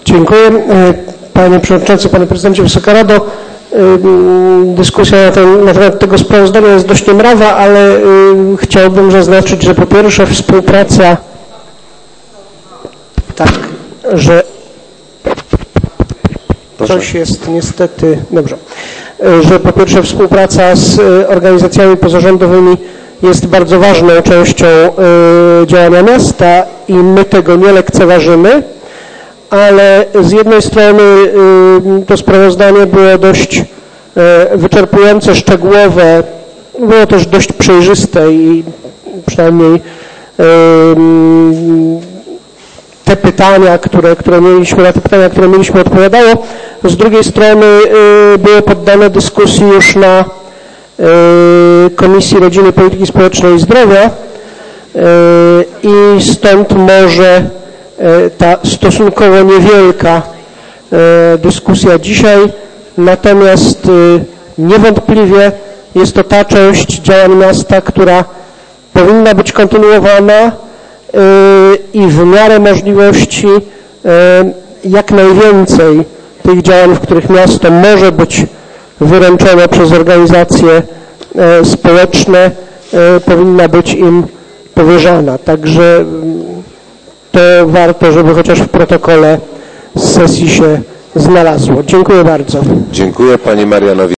Dziękuję. Panie Przewodniczący, Panie Prezydencie, Wysoka Rado. Dyskusja na temat tego sprawozdania jest dość niemrawa, ale chciałbym zaznaczyć, że po pierwsze współpraca, że coś jest niestety, dobrze, że po pierwsze współpraca z organizacjami pozarządowymi jest bardzo ważną częścią działania miasta i my tego nie lekceważymy, ale z jednej strony to sprawozdanie było dość wyczerpujące, szczegółowe, było też dość przejrzyste i przynajmniej te pytania, które mieliśmy, na te pytania, które mieliśmy, odpowiadało. Z drugiej strony było poddane dyskusji już na Komisji Rodziny, Polityki Społecznej i Zdrowia i stąd może ta stosunkowo niewielka dyskusja dzisiaj, natomiast niewątpliwie jest to ta część działań miasta, która powinna być kontynuowana i w miarę możliwości jak najwięcej tych działań, w których miasto może być wyręczone przez organizacje społeczne, powinna być im powierzana. Także to warto, żeby chociaż w protokole z sesji się znalazło. Dziękuję bardzo. Dziękuję Pani Marianowi.